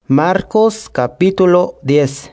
Marcos capítulo 10.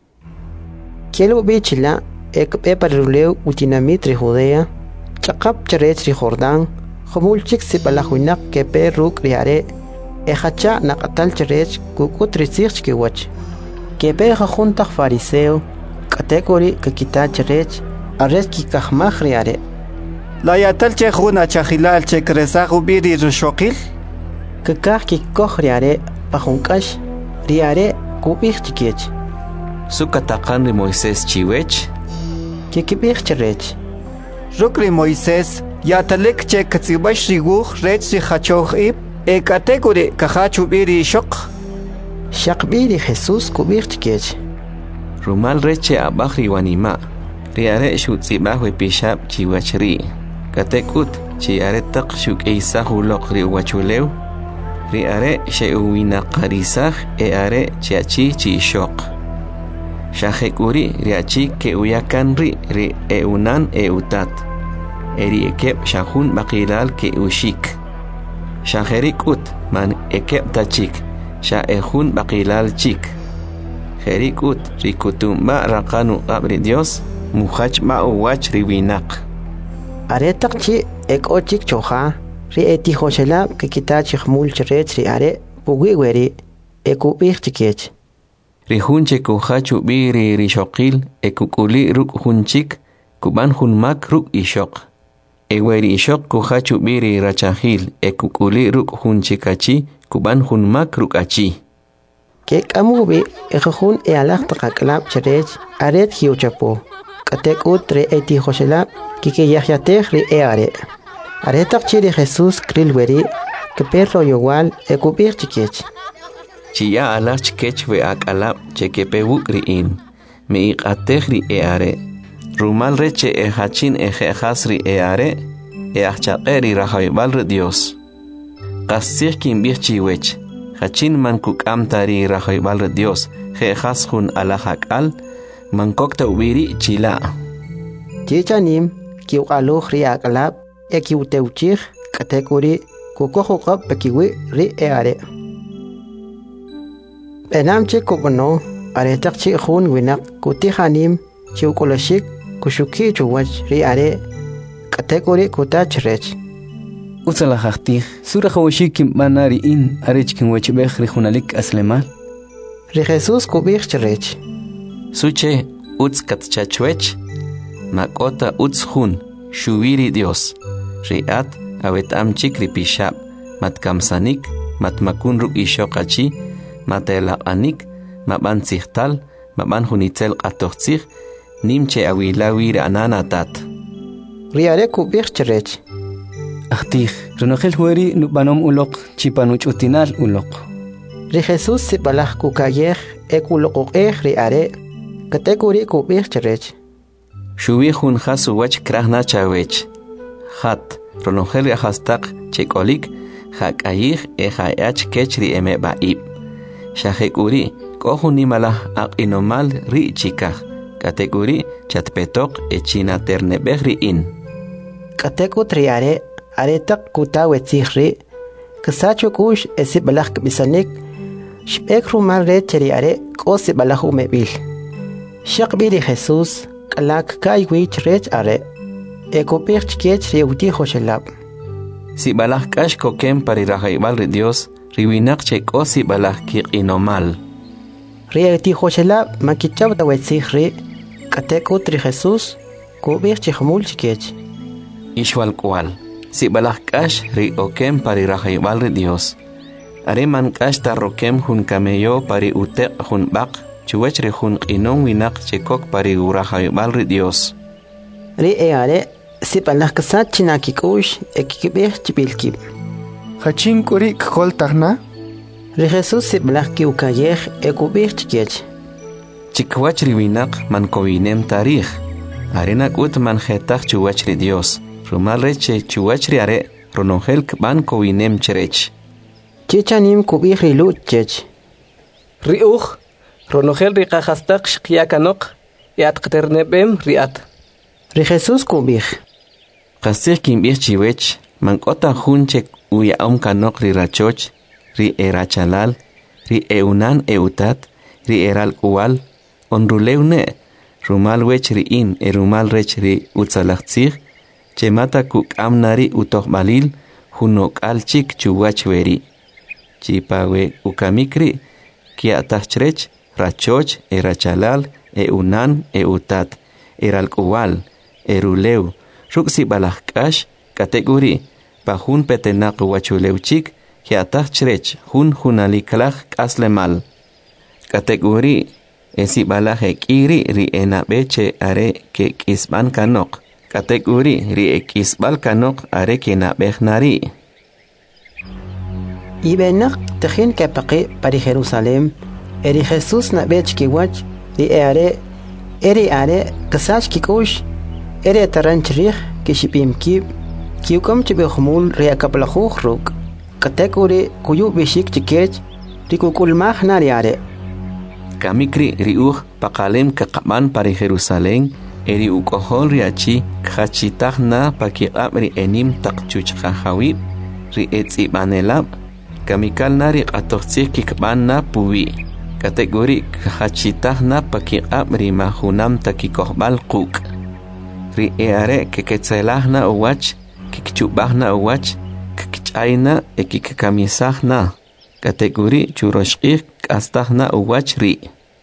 Quiero bichila paruleu utinamitri Judea, chakap charechri Jordán, homulchik sipalahuinak que perruk riare, ejacha nakatal charech kukutricich kiwach. Que peja junta fariseo, category que quita charech, arres kikahmach riare. La yatal chejuna chajilal che cresagu biri rushokil? Que kikoh riare, pajunkash, riare kubich chiquech. Sukatakan Moisés chiwech? Kikibich charech. Rukri Moisés, yatalek che katsibash riguch rech rihachoch ib, e category kahachu biri shok. Shakbiri Jesús kubich chiquech. Rumal reche abahri wanima, riare shutzibahwe pishab chiwachri. Katekut, chiare tak shuk eisahu lokri wachuleu. Riare sheuwina qarisah are chiachi chi shok. Shahekuri riachi ke uyakan ri eunan eutat. Eri ekep shahun bakilal ke ushik. Shaherikut man ekep tachik. Shahun bakilal chik. Herikut rikutumba rakanu abri Dios muhach ma uwach riwinak. Aretak chi ek ochik choha. Ri eti hoshela que kitach mul chret ri are pugiweri ekubich chikech. Ri hunche kuhachu biri ri shokil ekukuli ruk hunchik kuban hunmak ruk ishok. Eweri ishok kuhachu biri rachahil ekukuli ruk hunchikachi kuban hunmak ruk achi. Kek amubi ekahun alak takaklap chret aret hiuchapo. Katek utre eti hoshela kike yahyatech ri are. Aretak chiri Jesús krilweri que perro igual ekubir chikech. Chia alach chikech we akalap chekepewuk riin. Me iqatech ri eare. Rumal reche hachin ejehas ri eare. Achaqeri rahaybal ri Dios. Qasih kin bih chiwech. Hachin man kukamta ri rahaybal ri Dios. Jehas hun alahakal. Man kokta ubiri chila. Chichanim kiu aluh ri akalap. Ekiuteuchich category kukohokap pekiwi ri eare. Enamche kubano aretak chi hun winak kutihanim chiukolashik kushuki chuwach ri are category kutachrech. Usala hachti sura khawshik manari in arechkin wachbekh ri hunalik aslemal. Ri Jesús kubich chrech. Suche uts katchachwech makota uts hun shuwiri Dios. Riat awet amchik ripishab matkamsanik matmakun ruk ishokachi matelapanik maban sihtal maban hunitzel qatochich nimche awilawir ananatat. Riare kubich chrech. Ahtih runogel hueri nubanom ulok chipanuch utinal ulok. Ri Jesús sipalah kukayeh ekulokokeh riare category kubich chrech. Shuwi hun khasu wach krahna chawech. Hat ronogel hastak chekolik hakayih ehayach kechri emebaib. Shahekuri kohuni malah aqinomal ri chikah. Kategori chatpetok echina ternebehri in. Kateku triare aretak kutawetsihri kasacho kush esibalak bisanik shbek rumal re cheriare kosibalahu mebil. Shakbiri Jesús kalak kaiwich rech are. Ekopich chikech riuti hoshelab. Si balah kash kokem pari rahaybal ri Dios, riwinak chek o si balah kiqinomal. Riuti hoshelab makichaw dawetzihri, kateko tri Jesús, kubich chihmul chikech. Ishwal kwal, si balah kash ri okem pari rahaybal ri Dios. Are man kash tarrokem hun kameyo pari utek hun bak, chuwech ri hun qinon winak chekok pari rahaybal ri Dios. Ri eare, sipalah kasat chinakikush ekikibeh chibilkib. Hachin kuri kol tahna? Ri Jesús sipalah kiukayeh ekubih chikech. Chikwach riwinak man kowinem tarikh. Arenak ut man jetach chuwach ri Dios. Rumal reche chuwach ri are ronongel kban kowinem cherech. Chichanim kubih rilut chech. Riuch ronogel riqahastak shqiyakanok yatqternebem riat. Ri Jesús kubih. Qasih kimbih chiwech man kota hunchek uya kanok ri rachoch ri erachalal ri eunan eutat, ri eral ual, onruleune, rumal wech ri in, rumal rech ri utzalachtzig, chemata kuk amnari utohmalil, hunok alchik chuwach veri. Chipawe ukamikri, kia tachrech, rachoch, erachalal, eunan, eutat, eral ual, eruleu, ruksi balahkash, kategori, pahun petenak wachuleuchik, kia tachrech, hunalikalach kaslemal. Kategori, esi balaje kiri ri enabeche are ke kisban kanok. Kategori ri ekisbal kanok are ke nabechnari. Ibenak tejin kapaqi pari Jerusalem, eri Jesús nabech kiwach, ri eri are kasach kikush, eri taranchirich kishipim kib, kiukom chibihmul ri akaplajuj ruk. Kategori kuyu bishik chikech, ri kukulmaj nari are. Kamikri riuj pakalem kakaman pari Jerusalem, eri ukohol riachi kachitah na pakiqab ri enim takchuchkahawib, ri etzibanelab, kamikal nari qatoxtzih kikban na puwi. Kategori kachitah na pakiqab ri mahunam takikohbal quk. Ri eare keketzelah na uwach, kikchubah na uwach, kikchayna ekikamisah na. Kategori churoshqih kastah na uwach ri.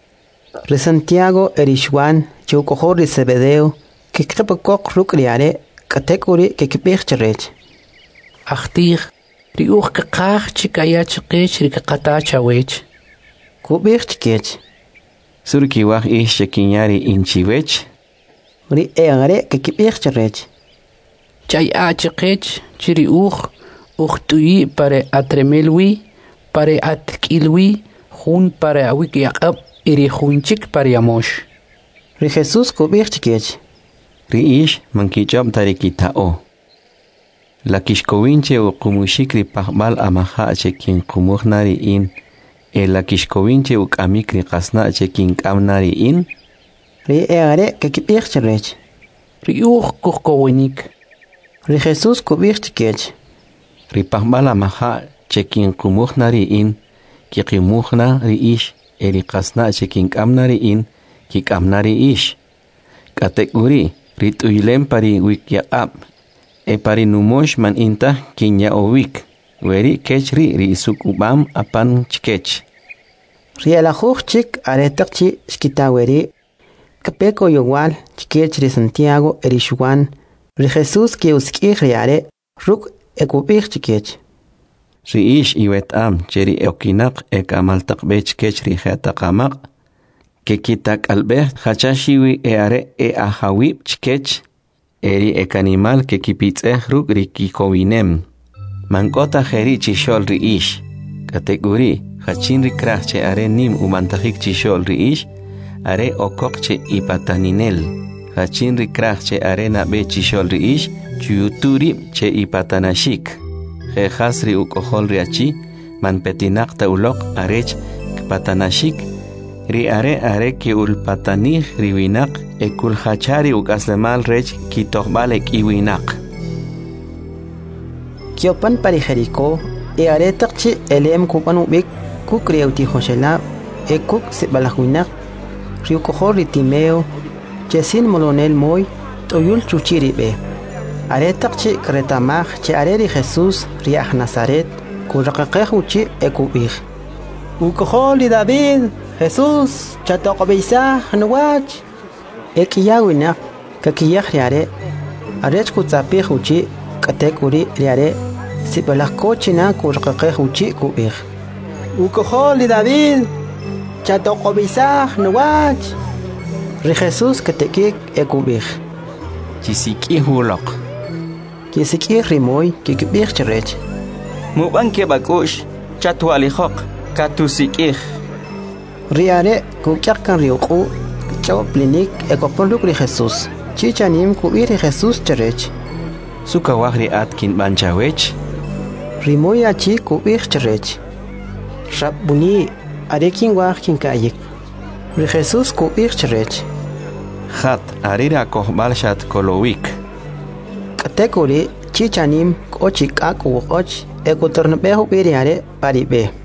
Ri Santiago erishwan chukohor ri Zebedeo kikqipakok rukriare kategori kikipichrech. Achtih ri kaqach chikayachqich ri kaqatachawech. Kubichrech. Surkiwaj shekinyari inchiwech. Ri eare kikipichrech. Chay achqich chiri uchtui pare atremelwi pare atkilwi hun pare awikyaqab iri hunchik pare yamosh. Ri Jesús kubichrech. Ri mankichab tarikitao. La kishkowinche o kumushikri pahbal amaha chekin kumuhnari in. La kishkowinche o kamikri kasna chekin kamnari in. Ri eare kikipichrech. Ri kukowinik. Ri Jesús kubichrech. Ri pahbal amaha chekin kumuhnari in. Kikimuhna ri eri kasna chekin kamnari in. Kikamnari Kategori rituyilem pari wikyaqab. Pari numosh man inta kinya owik. Weri kechri ri sukubam apan chkech. Ri alajuj chik aretakchi skitaweri. Kapeko yowal chkech ri Santiago erishwan. Ri Jesús ki uskih riare ruk ekubich chkech. Ri iwetam cheri okinak ekamaltak bech kech ri jetakamak. Kekitak albeh hachashiwi eare ahawib chkech. Eri ekanimal kekipitzeh ruk rikikowinem. Mankota jeri chishol ri Kategori hachin rikrach che are nim umantajik chishol ri are okok che ipataninel. Hachin rikrach che are nabe chishol ri chuyuturi che ipatanashik. Jejas ri ukohol riachi man petinak taulok arech patanashik. Ri are ki ulpatanih riwinak ekul hachari ukaslemal rech kitohbalek iwinak. Kiopan pari Jericó are takchi elem kupan ubik kukreuti Joshela kuk sebalahuinak riukohor ritimeo chesin molonel moy toyul chuchiribe. Are takchi kretamach che are ri Jesús riach Nazaret kurakakeh uchi ekubich. Ukohol li David Jesús chatokobisa nuwach. Ekiyawinak kakiyah riare arech kutzapih uchi kategori riare sibalakkochina kurakakeh uchi kubich. Ukohol li David chatokobisa nuwach. Ri Jesús katekik ekubich. Chisiki hulok. Kisiki rimoy kikibich cherech. Mubanke bakush chatualijok katusikih. Riare kukyakan riuku chawaplinik ekopoluk ri Jesús. Chichanim kuiri Jesús cherech. Sukawahri atkin banchawech. Rimoy achi kuir cherech. Rabuni arekin wahkin kayik. Ri Jesús kuir cherech. Hat arira kohbalshat kolowik. Kategori chichanim kochik aku och ekotornbehu biriare paribe.